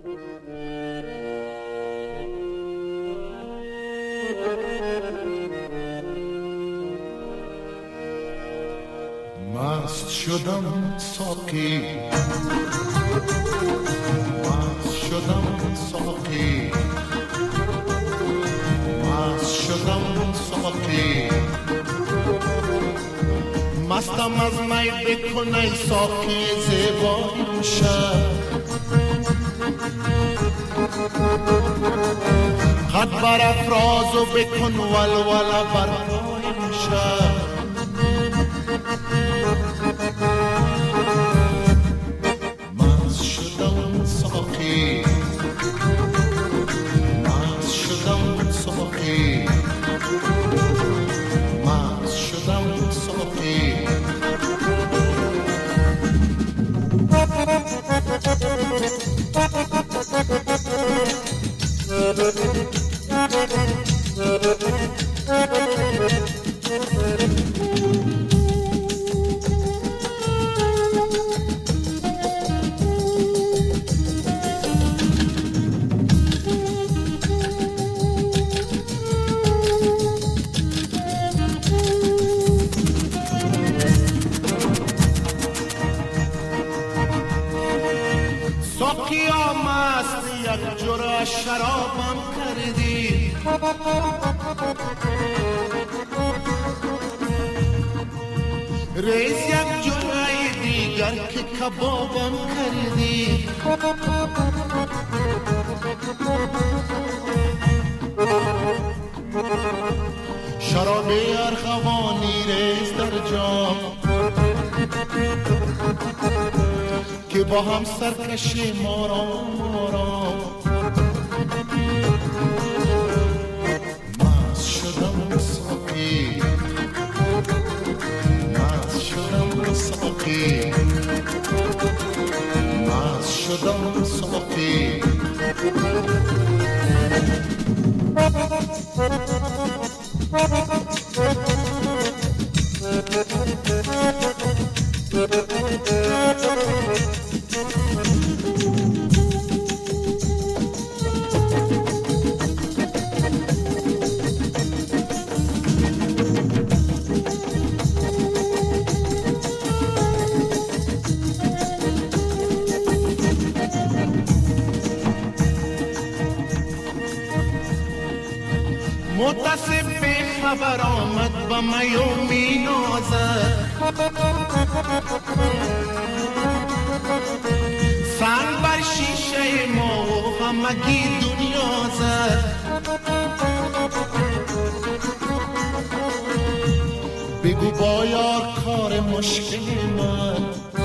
مست شدم ساقی، مست شدم ساقی، مست شدم ساقی، مستم از می بکن ای ساقی زیبای شب، قد برافراز و بکن ولوله بر پای شب. مست شدم ساقی، مست شدم ساقی، مست شدم ساقی. ساقی آمست یک جرعه شرابم کردی، ریز یک جرعه دیگر که کبابم کردی. شراب ارغوانی ریز در جام که با هم سرکشی مارام. مست شدم ساقی، مست شدم ساقی، مست شدم ساقی. متصف به خبر آمد و میو می نازد، سنگ بر شیشه ما و همگی دنیا زد. بگو با یار کار مشکل من،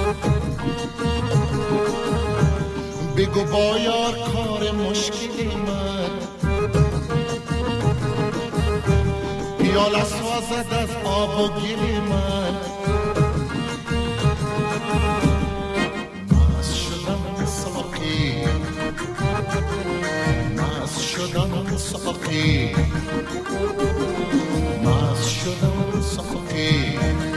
بگو با یار کار مشکل من. پیاله سازد از آب و گل من. مست شدم ساقی، مست شدم ساقی، مست شدم ساقی.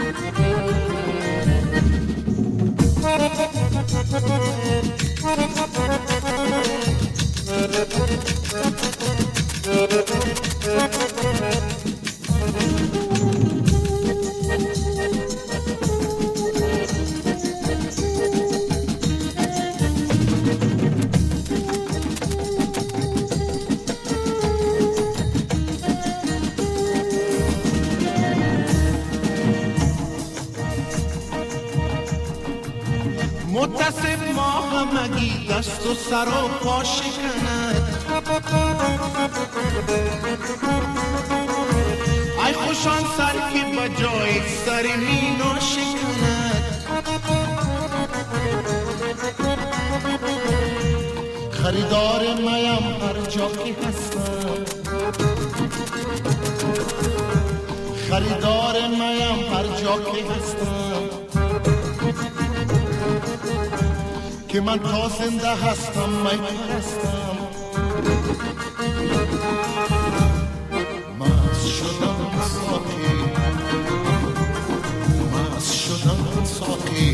متصف ما همگی دست و سر و پا شکند. ای خوشان سر که بجای سر می ناشکند. خریدار میم هر جا که هستم، خریدار میم هر جا که هستم. که من تا زنده هستم می پرستم. مست شدم ساقی، مست شدم ساقی،